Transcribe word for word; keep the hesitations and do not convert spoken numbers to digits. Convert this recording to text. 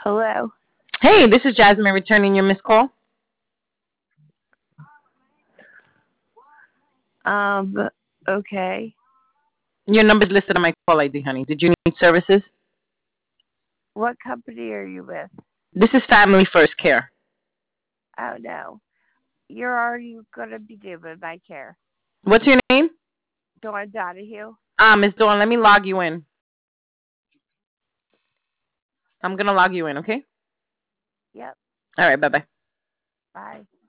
Hello. Hey, this is Jasmine returning your missed call. Um, okay. Your number's listed on my call I D, honey. Did you need services? What company are you with? This is Family First Care. Oh, no. You're already going to be doing my care. What's your name? Dawn Donahue. Ah, Miss Dawn, let me log you in. I'm going to log you in, okay? Yep. All right, bye-bye. Bye.